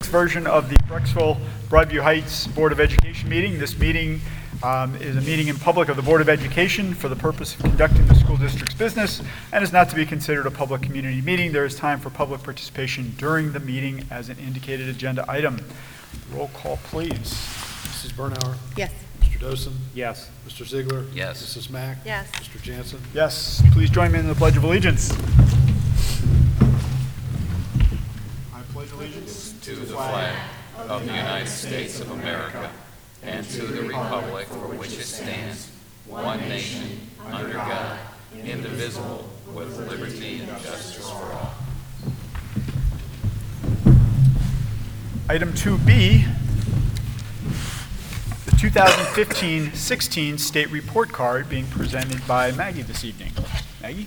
version of the Brecksville Broadview Heights Board of Education meeting. This meeting is a meeting in public of the Board of Education for the purpose of conducting the school district's business and is not to be considered a public community meeting. There is time for public participation during the meeting as an indicated agenda item. Roll call, please. Mrs. Bernauer? Yes. Mr. Dosen? Yes. Mr. Ziegler? Yes. Mrs. Mack? Yes. Mr. Jansen? Yes. Please join me in the Pledge of Allegiance. I pledge allegiance To the flag of the United States of America and to the republic for which it stands, one nation, under God, indivisible, with liberty and justice for all. Item 2B, the 2015-16 state report card being presented by Maggie this evening. Maggie?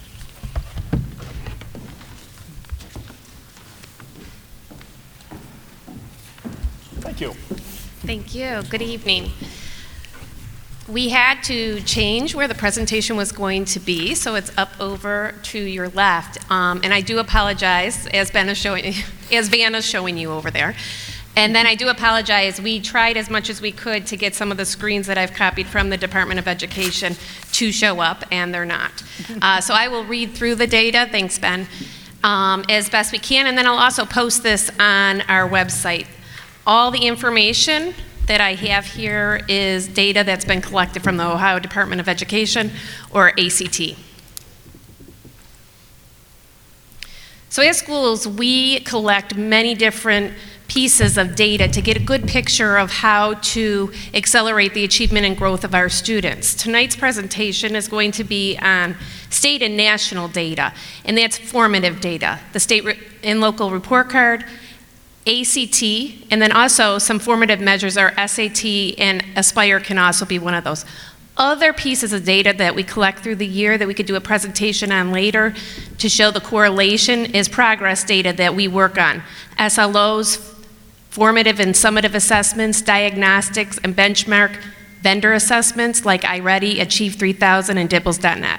Thank you. Thank you. Good evening. We had to change where the presentation was going to be, so it's up over to your left. And I do apologize, as Vanna's showing you over there. And then I do apologize. We tried as much as we could to get some of the screens that I've copied from the Department of Education to show up, and they're not. So I will read through the data. Thanks, Ben. As best we can, and then I'll also post this on our website. All the information that I have here is data that's been collected from the Ohio Department of Education, or ACT. So as schools, we collect many different pieces of data to get a good picture of how to accelerate the achievement and growth of our students. Tonight's presentation is going to be on state and national data, and that's formative data, the state and local report card, ACT, and then also some formative measures are SAT and Aspire can also be one of those. Other pieces of data that we collect through the year that we could do a presentation on later to show the correlation is progress data that we work on. SLOs, formative and summative assessments, diagnostics, and benchmark vendor assessments like iReady, Achieve 3000, and Dibbles.net.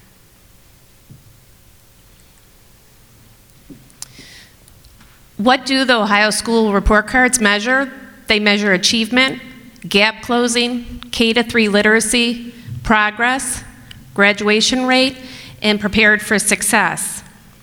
What do the Ohio School Report Cards measure? They measure achievement, gap closing, K-3 literacy, progress, graduation rate, and prepared for success.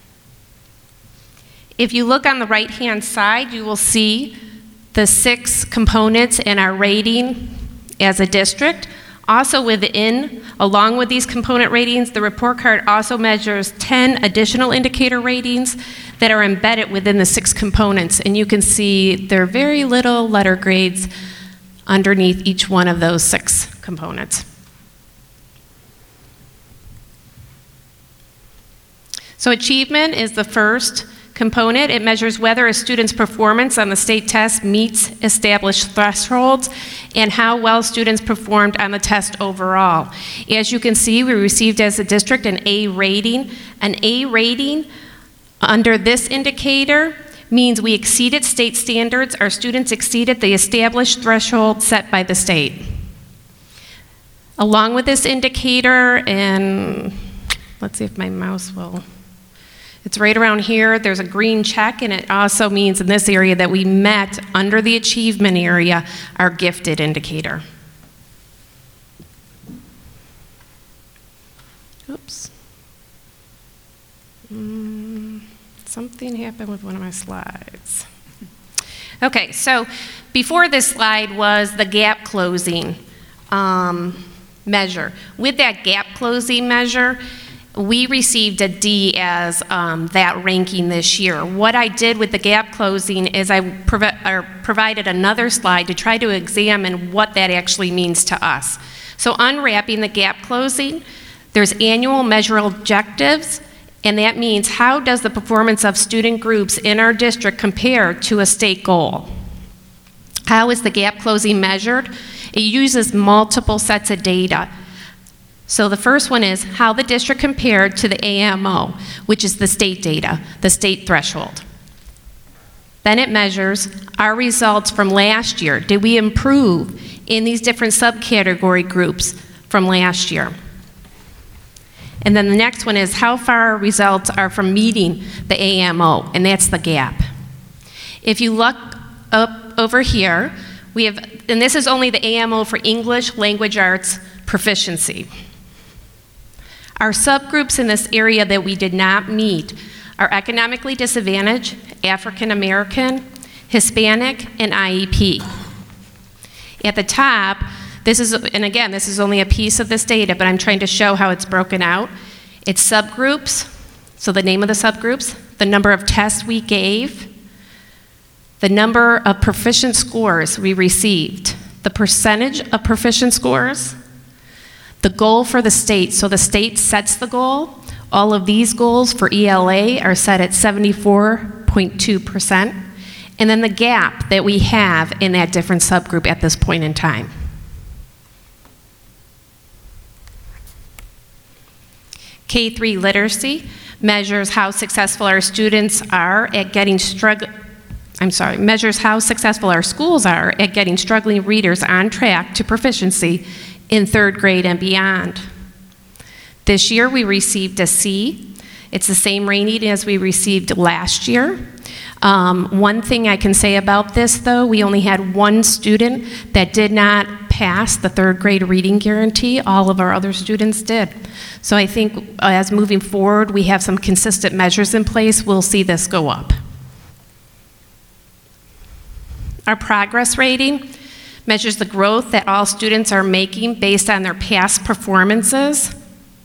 If you look on the right-hand side, you will see the 6 components in our rating as a district. Also within, along with these component ratings, the report card also measures 10 additional indicator ratings that are embedded within the 6 components. And you can see there are very little letter grades underneath each one of those 6 components. So achievement is the first component. It measures whether a student's performance on the state test meets established thresholds and how well students performed on the test overall. As you can see, we received as a district an A rating. An A rating under this indicator means we exceeded state standards. Our students exceeded the established threshold set by the state. Along with this indicator, and let's see if my mouse will, it's right around here, there's a green check, and it also means in this area that we met, under the achievement area, our gifted indicator. Oops. Something happened with one of my slides. Okay, so before this slide was the gap closing measure. With that gap closing measure, we received a D as that ranking this year. What I did with the gap closing is I provided another slide to try to examine what that actually means to us. So unwrapping the gap closing, there's annual measurable objectives, and that means how does the performance of student groups in our district compare to a state goal? How is the gap closing measured? It uses multiple sets of data. So the first one is how the district compared to the AMO, which is the state data, the state threshold. Then it measures our results from last year. Did we improve in these different subcategory groups from last year? And then the next one is how far our results are from meeting the AMO, and that's the gap. If you look up over here, we have, and this is only the AMO for English Language Arts proficiency. Our subgroups in this area that we did not meet are economically disadvantaged, African American, Hispanic, and IEP. At the top, this is, and again, this is only a piece of this data, but I'm trying to show how it's broken out. It's subgroups, so the name of the subgroups, the number of tests we gave, the number of proficient scores we received, the percentage of proficient scores, the goal for the state. So the state sets the goal. All of these goals for ELA are set at 74.2%. And then the gap that we have in that different subgroup at this point in time. K-3 literacy measures how successful our students are at getting measures how successful our schools are at getting struggling readers on track to proficiency in 3rd grade and beyond. This year we received a C. It's the same rating as we received last year. One thing I can say about this, though, we only had one student that did not pass the 3rd grade reading guarantee. All of our other students did. So I think as moving forward, we have some consistent measures in place, we'll see this go up. Our progress rating measures the growth that all students are making based on their past performances.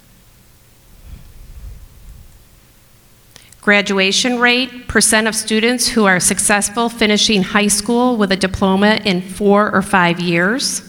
Graduation rate, percent of students who are successful finishing high school with a diploma in 4 or 5 years.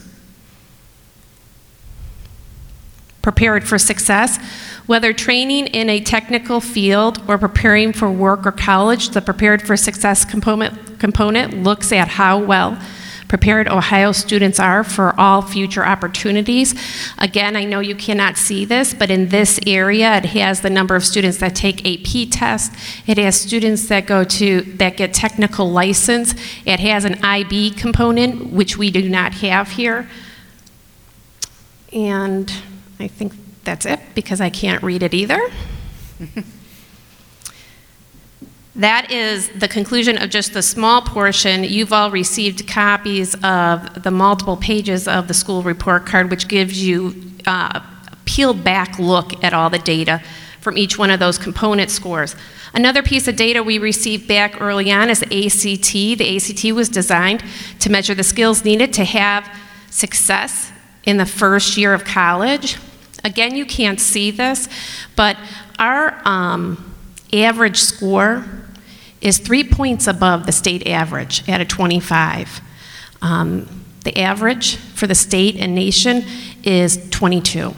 Prepared for success, whether training in a technical field or preparing for work or college, the prepared for success component looks at how well prepared Ohio students are for all future opportunities. Again, I know you cannot see this, but in this area, it has the number of students that take AP tests. It has students that get technical license. It has an IB component, which we do not have here. And I think that's it, because I can't read it either. That is the conclusion of just the small portion. You've all received copies of the multiple pages of the school report card, which gives you a peeled back look at all the data from each one of those component scores. Another piece of data we received back early on is the ACT. The ACT was designed to measure the skills needed to have success in the first year of college. Again, you can't see this, but our average score is 3 points above the state average at a 25. The average for the state and nation is 22.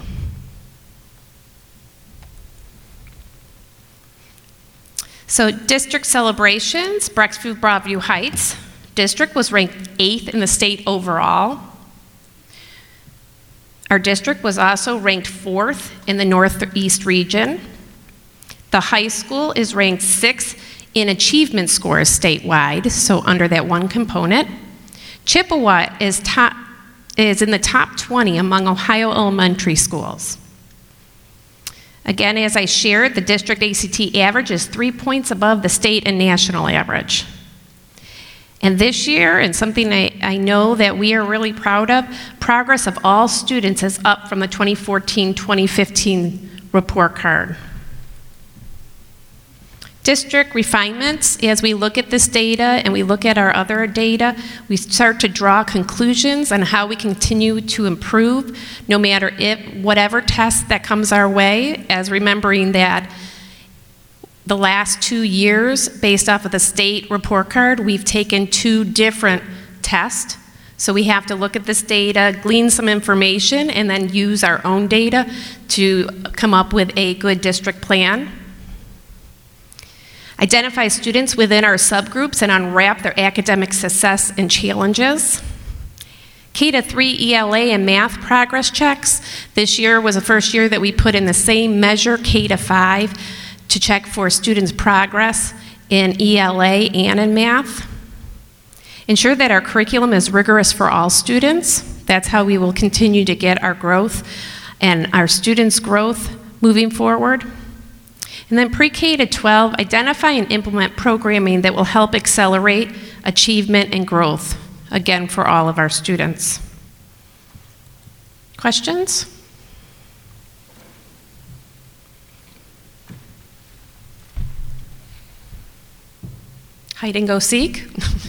So district celebrations, Brecksville Broadview Heights district was ranked 8th in the state overall. Our district was also ranked 4th in the Northeast region. The high school is ranked 6th in achievement scores statewide, so under that one component. Chippewa is in the top 20 among Ohio elementary schools. Again, as I shared, the district ACT average is 3 points above the state and national average. And this year, and something I know that we are really proud of, progress of all students is up from the 2014-2015 report card. District refinements, as we look at this data and we look at our other data, we start to draw conclusions on how we continue to improve no matter whatever test that comes our way, as remembering that the last 2 years, based off of the state report card, we've taken 2 different tests. So we have to look at this data, glean some information, and then use our own data to come up with a good district plan. Identify students within our subgroups and unwrap their academic success and challenges. K-3 ELA and math progress checks. This year was the first year that we put in the same measure, K-5, to check for students' progress in ELA and in math. Ensure that our curriculum is rigorous for all students. That's how we will continue to get our growth and our students' growth moving forward. And then pre-K to 12, identify and implement programming that will help accelerate achievement and growth, again, for all of our students. Questions? Hide and go seek?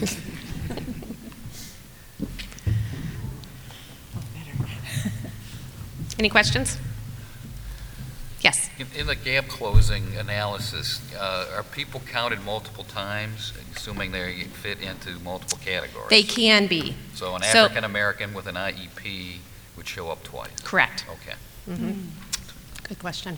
Any questions? Yes. In the gap closing analysis, are people counted multiple times, assuming they fit into multiple categories? They can be. So an African-American with an IEP would show up twice? Correct. Okay. Good question.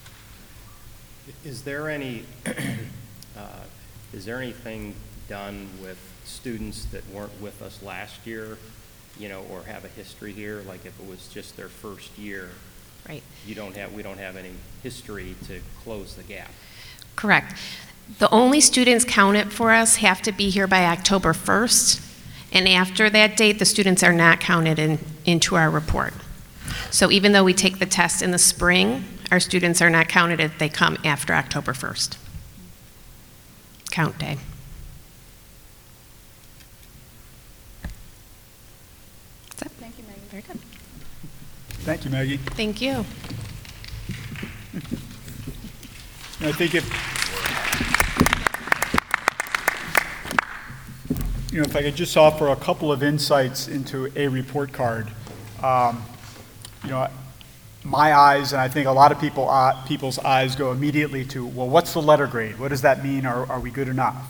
Is there any, is there anything done with students that weren't with us last year, you know, or have a history here? Like if it was just their first year, Right. we don't have any history to close the gap. Correct. The only students counted for us have to be here by October 1st, and after that date, the students are not counted into our report. So even though we take the test in the spring, our students are not counted if they come after October 1st. Count day. Thank you, Megan. Very good. Thank you, Maggie. Thank you. I think if I could just offer a couple of insights into a report card. My eyes, and I think a lot of people's eyes go immediately to, well, what's the letter grade? What does that mean? Are we good enough?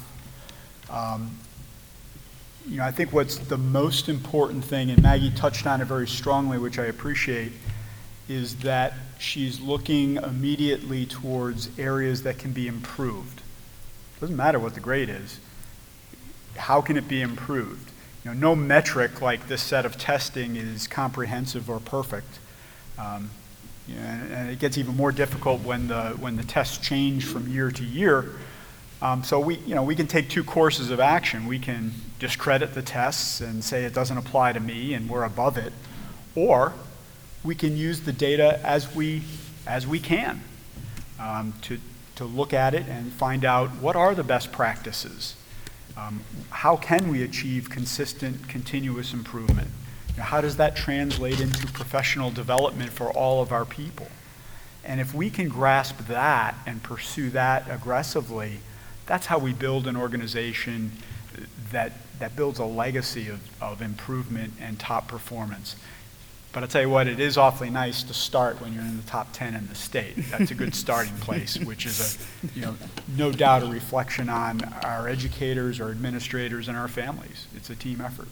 I think what's the most important thing, and Maggie touched on it very strongly, which I appreciate, is that she's looking immediately towards areas that can be improved. Doesn't matter what the grade is. How can it be improved? No metric like this set of testing is comprehensive or perfect. And it gets even more difficult when the tests change from year to year. So we can take two courses of action. We can discredit the tests and say it doesn't apply to me and we're above it, or we can use the data as we can to look at it and find out what are the best practices. How can we achieve consistent, continuous improvement? How does that translate into professional development for all of our people? And if we can grasp that and pursue that aggressively, that's how we build an organization that builds a legacy of improvement and top performance. But I'll tell you what, it is awfully nice to start when you're in the top 10 in the state. That's a good starting place, which is no doubt a reflection on our educators, our administrators, and our families. It's a team effort.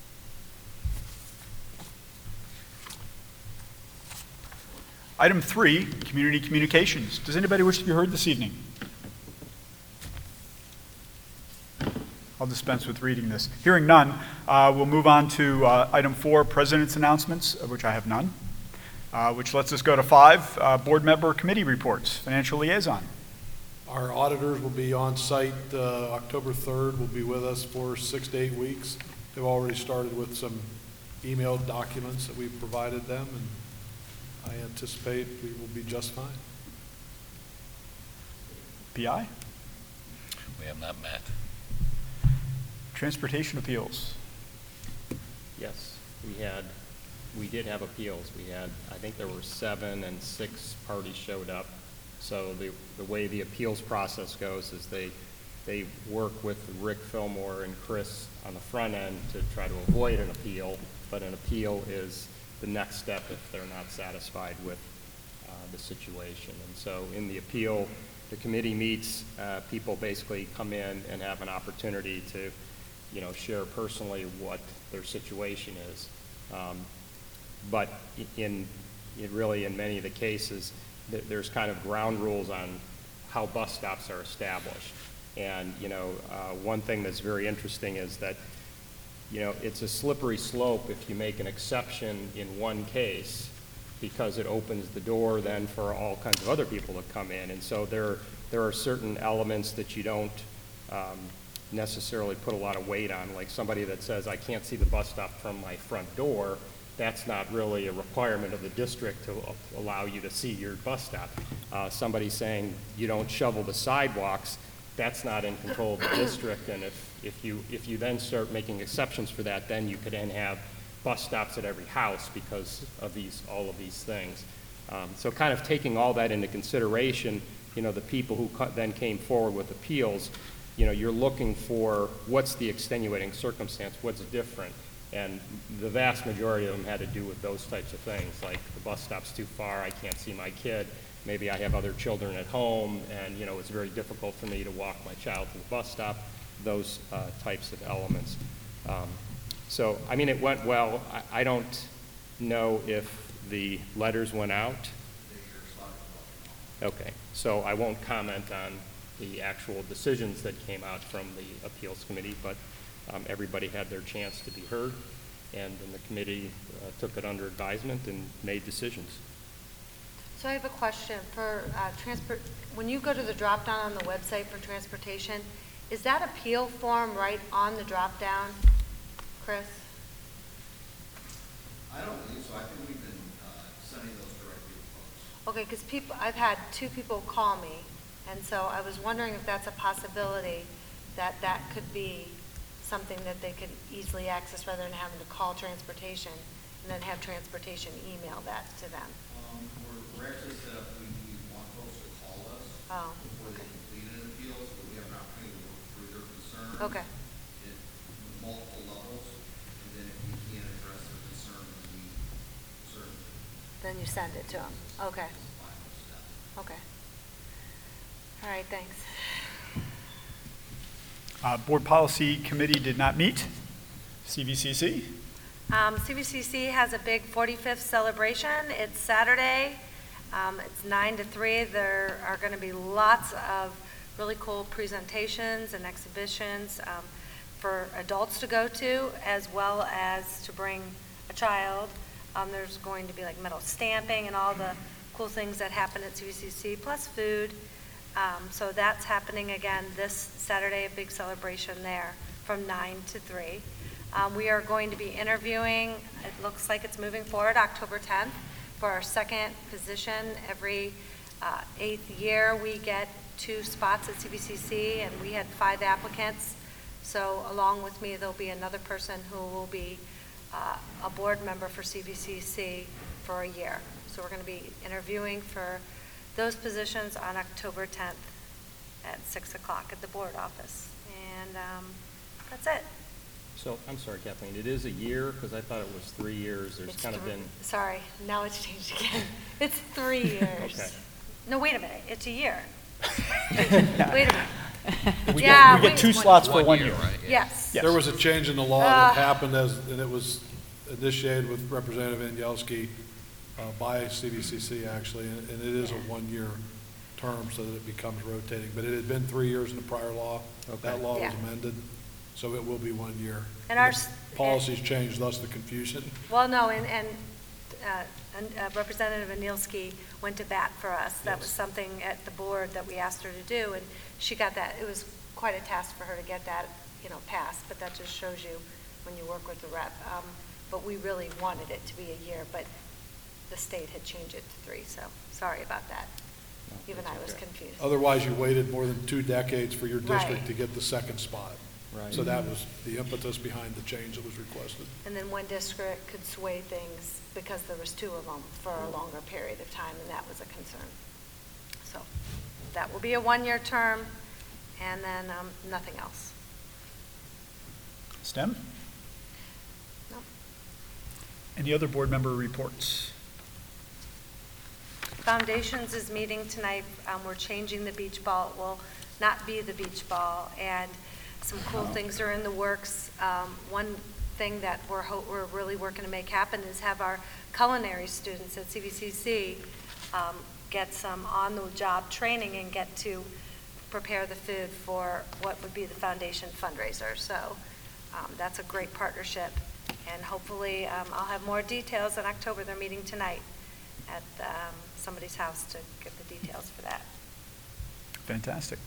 Item 3, community communications. Does anybody wish to be heard this evening? I'll dispense with reading this. Hearing none, we'll move on to item 4, president's announcements, of which I have none, which lets us go to 5, board member committee reports, financial liaison. Our auditors will be on site October 3rd, will be with us for 6 to 8 weeks. They've already started with some emailed documents that we've provided them, and I anticipate we will be just fine. PI? We have not met. Transportation appeals. Yes, we did have appeals. I think there were 7 and 6 parties showed up. So the way the appeals process goes is they work with Rick Fillmore and Chris on the front end to try to avoid an appeal, but an appeal is the next step if they're not satisfied with the situation. And so in the appeal, the committee meets, people basically come in and have an opportunity to share personally what their situation is. But really in many of the cases, there's kind of ground rules on how bus stops are established. And, one thing that's very interesting is that, it's a slippery slope if you make an exception in one case, because it opens the door then for all kinds of other people to come in. And so there are certain elements that you don't necessarily put a lot of weight on, like somebody that says, I can't see the bus stop from my front door. That's not really a requirement of the district to allow you to see your bus stop. Somebody saying you don't shovel the sidewalks, that's not in control of the district, and if you then start making exceptions for that, then you could then have bus stops at every house because of all of these things. So kind of taking all that into consideration, the people who then came forward with appeals, you're looking for what's the extenuating circumstance, what's different. And the vast majority of them had to do with those types of things, like the bus stop's too far, I can't see my kid, maybe I have other children at home, and it's very difficult for me to walk my child to the bus stop, those types of elements. So, I mean, it went well. I don't know if the letters went out. Okay, so I won't comment on the actual decisions that came out from the appeals committee, but everybody had their chance to be heard, and then the committee took it under advisement and made decisions. So I have a question for when you go to the drop-down on the website for transportation, is that appeal form right on the drop-down, Chris? I don't believe so. I think we've been sending those directly to folks. Okay, because I've had 2 people call me, and so I was wondering if that's a possibility that could be something that they could easily access rather than having to call transportation and then have transportation email that to them. We're actually set up, we want folks to call us before they complete an appeal, so that we have an opportunity to work through their concerns. Okay. At multiple levels, and then if we can't address their concern, we certainly. Then you send it to them. Okay. Final step. Okay. All right, thanks. Board Policy Committee did not meet. CVCC? CVCC has a big 45th celebration. It's Saturday. It's 9 to 3. There are going to be lots of really cool presentations and exhibitions for adults to go to, as well as to bring a child. There's going to be like metal stamping and all the cool things that happen at CVCC, plus food. So that's happening again this Saturday, a big celebration there from 9 to 3. We are going to be interviewing, it looks like it's moving forward, October 10th for our second position. Every 8th year we get 2 spots at CVCC, and we had 5 applicants. So along with me, there'll be another person who will be a board member for CVCC for a year. So we're going to be interviewing for those positions on October 10th at 6 o'clock at the board office. And that's it. So, I'm sorry, Kathleen, it is a year, because I thought it was 3 years. There's kind of been... Sorry, now it's changed again. It's 3 years. Okay. No, wait a minute, it's a year. Wait a minute. We Yeah, get 2 slots for 1 year. Right? Yes. Yes. There was a change in the law that happened and it was initiated with Representative Angelski by CVCC actually, and it is a 1-year term so that it becomes rotating. But it had been 3 years in the prior law. That law was Yeah. amended, so it will be 1 year. And our the policies changed, thus the confusion. Well, no, and Representative Anilski went to bat for us. That was something at the board that we asked her to do, and she got that. It was quite a task for her to get that, passed, but that just shows you when you work with the rep. But we really wanted it to be a year, but the state had changed it to 3, so sorry about that. Even I was confused. Otherwise, you waited more than 2 decades for your district Right. to get the second spot. Right. So that was the impetus behind the change that was requested. And then one district could sway things because there was 2 of them for a longer period of time, and that was a concern. So that will be a 1-year term, and then nothing else. STEM? No. Any other board member reports? Foundations is meeting tonight. We're changing the beach ball. It will not be the beach ball, and some cool things are in the works. One thing that we're really working to make happen is have our culinary students at CVCC get some on-the-job training and get to prepare the food for what would be the foundation fundraiser. So that's a great partnership, and hopefully I'll have more details in October. They're meeting tonight at somebody's house to get the details for that. Fantastic.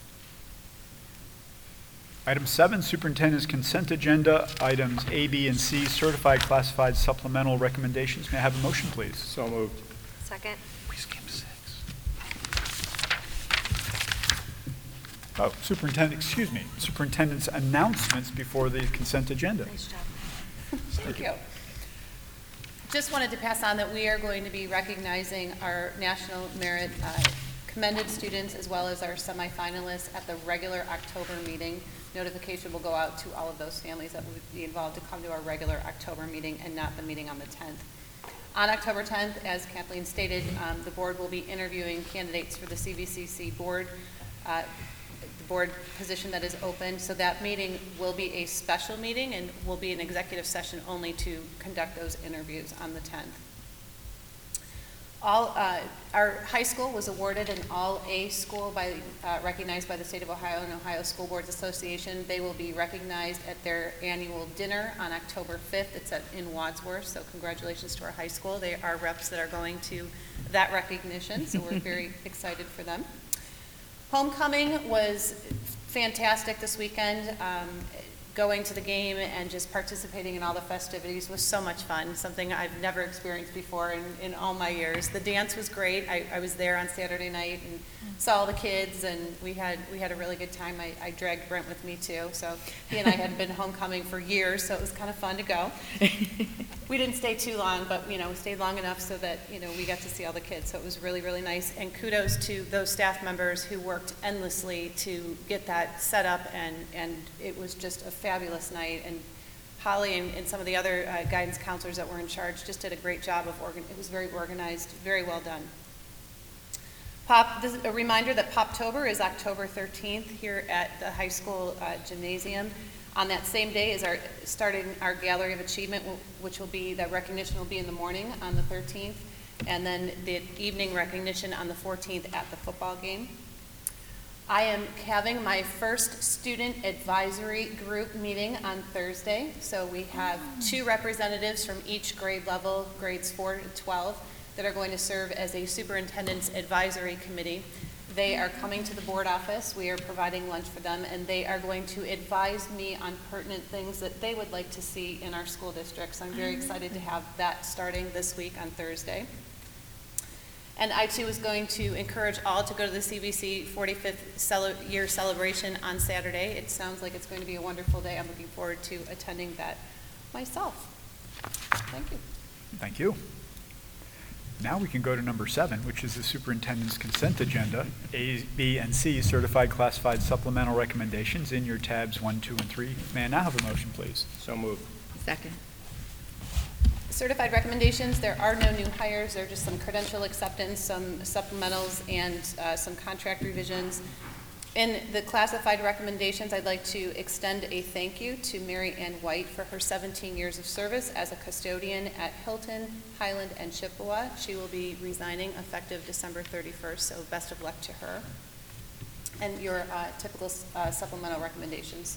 Item 7, Superintendent's Consent Agenda, items A, B, and C, certified classified supplemental recommendations. May I have a motion, please? So moved. Second? We skipped 6. superintendent's announcements before the consent agenda. Nice job. Thank you. Just wanted to pass on that we are going to be recognizing our National Merit commended students as well as our semifinalists at the regular October meeting. Notification will go out to all of those families that would be involved to come to our regular October meeting and not the meeting on the 10th. On October 10th, as Kathleen stated, the board will be interviewing candidates for the CVCC board, the board position that is open. So that meeting will be a special meeting and will be an executive session only to conduct those interviews on the 10th. Our high school was awarded an all-A school recognized by the State of Ohio and Ohio School Boards Association. They will be recognized at their annual dinner on October 5th. It's in Wadsworth, so congratulations to our high school. They are reps that are going to that recognition, so we're very excited for them. Homecoming was fantastic this weekend. Going to the game and just participating in all the festivities was so much fun, something I've never experienced before in all my years. The dance was great. I was there on Saturday night and saw all the kids, and we had a really good time. I dragged Brent with me too, so he and I hadn't been homecoming for years, so it was kind of fun to go. We didn't stay too long, but we stayed long enough so that we got to see all the kids, so it was really, really nice. And kudos to those staff members who worked endlessly to get that set up, and it was just a fabulous night. And Holly and some of the other guidance counselors that were in charge just did a great job of it was very organized, very well done. This is a reminder that Poptober is October 13th here at the high school gymnasium. On that same day is starting our Gallery of Achievement, which will be, that recognition will be in the morning on the 13th, and then the evening recognition on the 14th at the football game. I am having my first student advisory group meeting on Thursday. So we have 2 representatives from each grade level, grades 4 to 12, that are going to serve as a superintendent's advisory committee. They are coming to the board office. We are providing lunch for them, and they are going to advise me on pertinent things that they would like to see in our school district. So I'm very excited to have that starting this week on Thursday. And I too was going to encourage all to go to the CVC 45th year celebration on Saturday. It sounds like it's going to be a wonderful day. I'm looking forward to attending that myself. Thank you. Thank you. Now we can go to number 7, which is the superintendent's consent agenda, A, B, and C, certified classified supplemental recommendations in your tabs 1, 2, and 3. May I now have a motion, please? So moved. Second. Certified recommendations, there are no new hires. There are just some credential acceptance, some supplementals, and some contract revisions. In the classified recommendations, I'd like to extend a thank you to Mary Ann White for her 17 years of service as a custodian at Hilton, Highland, and Chippewa. She will be resigning effective December 31st, so best of luck to her. And your typical supplemental recommendations.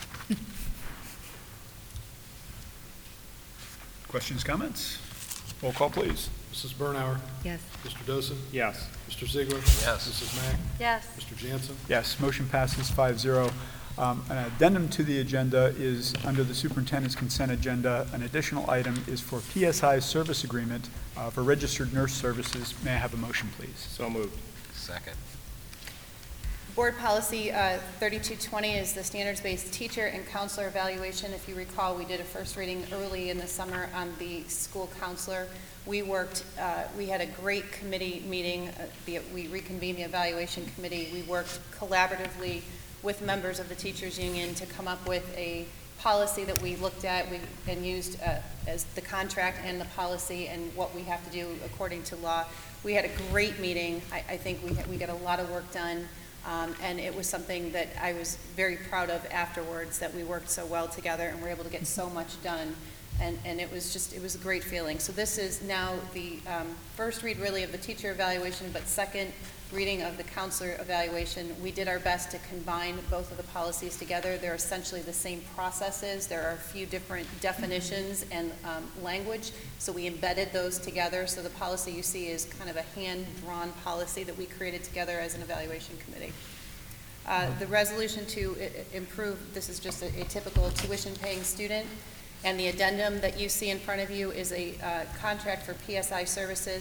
Questions, comments? Roll call, please. Mrs. Bernauer, Yes. Mr. Dosen, Yes. Mr. Ziegler. Yes. Mrs. Mack, Yes. Mr. Jansen. Yes, motion passes 5-0. An addendum to the agenda is under the superintendent's consent agenda. An additional item is for PSI service agreement for registered nurse services. May I have a motion, please? So moved. Second. Board policy 3220 is the standards-based teacher and counselor evaluation. If you recall, we did a first reading early in the summer on the school counselor. We had a great committee meeting. We reconvened the evaluation committee. We worked collaboratively with members of the teachers union to come up with a policy that we looked at and used as the contract and the policy and what we have to do according to law. We had a great meeting. I think we got a lot of work done. And it was something that I was very proud of afterwards, that we worked so well together and were able to get so much done. And it was a great feeling. So this is now the first read really of the teacher evaluation, but second reading of the counselor evaluation. We did our best to combine both of the policies together. They're essentially the same processes. There are a few different definitions and language, so we embedded those together. So the policy you see is kind of a hand-drawn policy that we created together as an evaluation committee. The resolution to improve, this is just a typical tuition-paying student, and the addendum that you see in front of you is a contract for PSI services.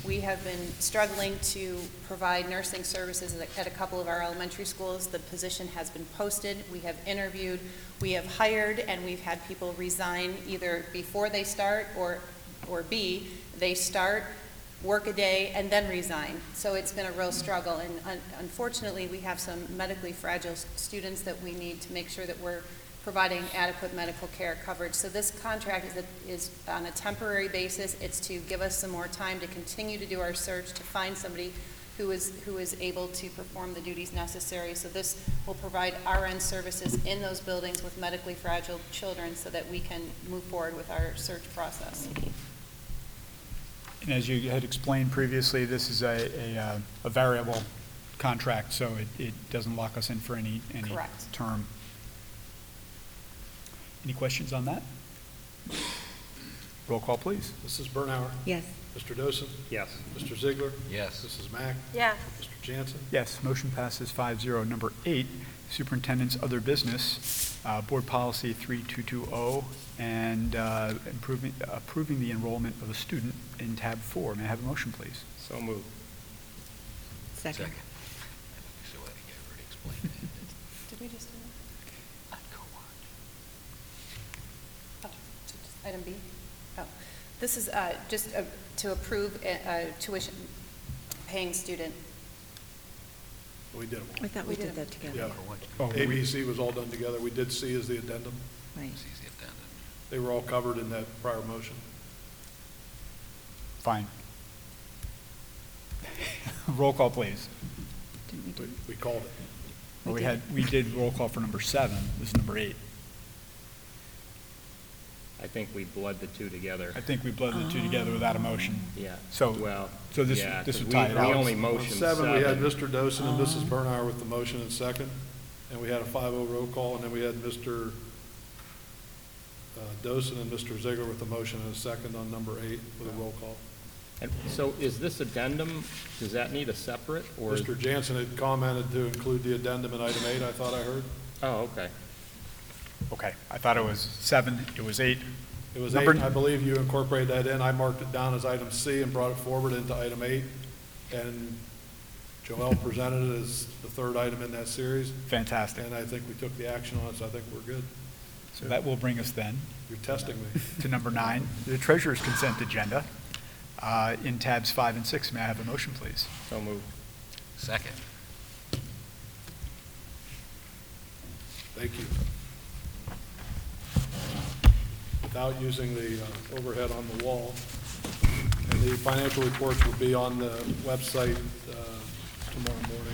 We have been struggling to provide nursing services at a couple of our elementary schools. The position has been posted. We have interviewed, we have hired, and we've had people resign either before they start or B, they start, work a day, and then resign. So it's been a real struggle, and unfortunately, we have some medically fragile students that we need to make sure that we're providing adequate medical care coverage. So this contract is on a temporary basis. It's to give us some more time to continue to do our search to find somebody who is able to perform the duties necessary. So this will provide RN services in those buildings with medically fragile children so that we can move forward with our search process. And as you had explained previously, this is a variable contract, so it doesn't lock us in for any Correct. term. Any questions on that? Roll call, please. Mrs. Bernauer? Yes. Mr. Dosen? Yes. Mr. Ziegler? Yes. Mrs. Mack? Yes. Mr. Jansen? Yes, motion passes 5-0. Number 8, Superintendent's Other Business, Board Policy 3220, and approving the enrollment of a student in tab 4. May I have a motion, please? So moved. Second. Did we just do that? Oh, item B? Oh, this is just to approve a tuition paying student. We did them I thought we We did did. that together. all. Oh, Yeah. we- ABC was all done together. We did C as the addendum. Right. They were all covered in that prior motion. Fine. Roll call, please. Didn't we do it? We called it. Well, We did. we did roll call for number 7. This is number 8. I think we bled the two together. I think we blended the two together without a motion. Yeah. So- Well, so this- yeah, this 'cause would tie it we out. only On motioned 7, we had 7. Mr. Dosen and Mrs. Bernauer with the motion and second, and we had a 5-0 roll call, and then we had Mr. Dosen and Mr. Ziegler with the motion and a second on number 8 with a roll call. And so is this addendum, does that need a separate, or? Mr. Jansen had commented to include the addendum in item 8, I thought I heard. Oh, okay. Okay, I thought it was 7, it was 8. It was Number- 8, I believe you incorporated that in. I marked it down as item C and brought it forward into item 8. And Joelle presented it as the third item in that series. Fantastic. And I think we took the action on it, so I think we're good. So that will bring us then You're testing me. to number 9, the Treasurer's Consent Agenda. In tabs 5 and 6, may I have a motion, please? So moved. Second. Thank you. Without using the overhead on the wall. And the financial reports will be on the website tomorrow morning.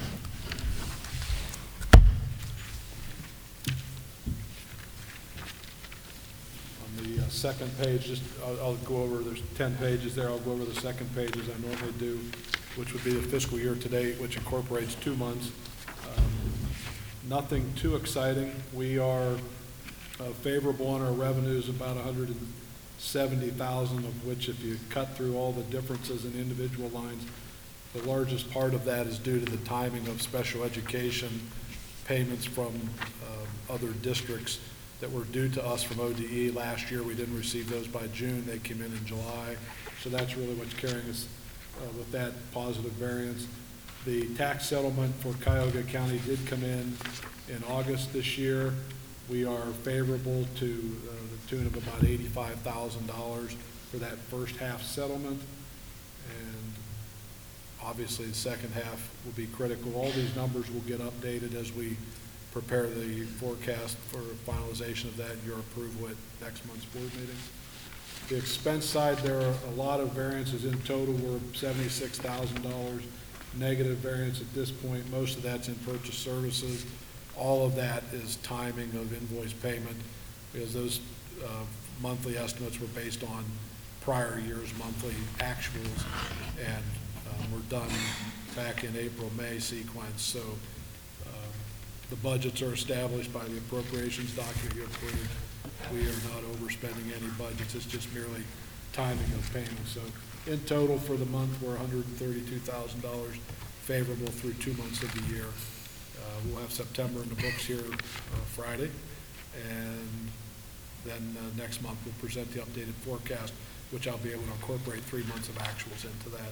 On the second page, just, I'll go over, there's 10 pages there, I'll go over the second page as I normally do, which would be the fiscal year to date, which incorporates 2 months. Nothing too exciting. We are favorable on our revenues, about 170,000, of which if you cut through all the differences in individual lines, the largest part of that is due to the timing of special education payments from other districts that were due to us from ODE. Last year, we didn't receive those by June. They came in July. So that's really what's carrying us with that positive variance. The tax settlement for Cuyahoga County did come in August this year. We are favorable to the tune of about $85,000 for that first half settlement. And obviously, the second half will be critical. All these numbers will get updated as we prepare the forecast for finalization of that and your approval at next month's board meeting. The expense side, there are a lot of variances. In total, we're $76,000 negative variance at this point. Most of that's in purchase services. All of that is timing of invoice payment, because those monthly estimates were based on prior year's monthly actuals, and were done back in April, May sequence. So the budgets are established by the appropriations document you approved. We are not overspending any budgets. It's just merely timing of payments. So in total for the month, we're $132,000 favorable through 2 months of the year. We'll have September in the books here Friday, and then next month we'll present the updated forecast, which I'll be able to incorporate 3 months of actuals into that.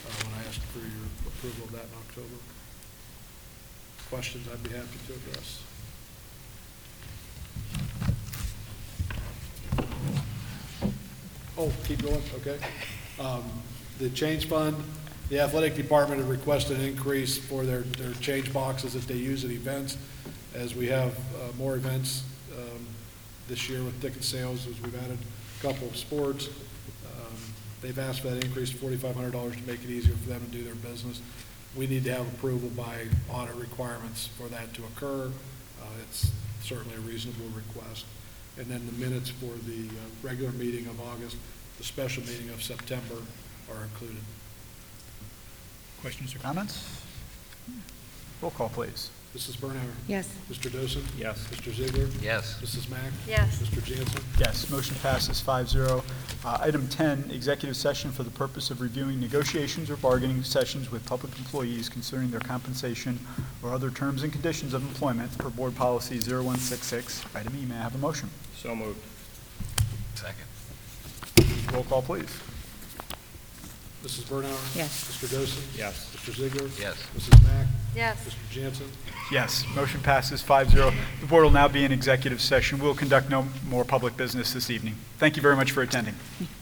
when I asked for your approval of that in October. Questions, I'd be happy to address. Oh, keep going, okay. The change fund, the athletic department had requested an increase for their change boxes that they use at events. As we have more events this year with ticket sales, as we've added a couple of sports, they've asked for that increase, $4,500, to make it easier for them to do their business. We need to have approval by audit requirements for that to occur. It's certainly a reasonable request. And then the minutes for the regular meeting of August, the special meeting of September are included. Questions or comments? Roll call, please. Mrs. Bernauer? Yes. Mr. Dosen? Yes. Mr. Ziegler? Yes. Mrs. Mack? Yes. Mr. Jansen? Yes, motion passes 5-0. Item 10, executive session for the purpose of reviewing negotiations or bargaining sessions with public employees concerning their compensation or other terms and conditions of employment per Board Policy 0166. Item E, may I have a motion? So moved. Second. Roll call, please. Mrs. Bernauer? Yes. Mr. Dosen? Yes. Mr. Ziegler? Yes. Mrs. Mack? Yes. Mr. Jansen? Yes, motion passes 5-0. The board will now be in executive session. We'll conduct no more public business this evening. Thank you very much for attending.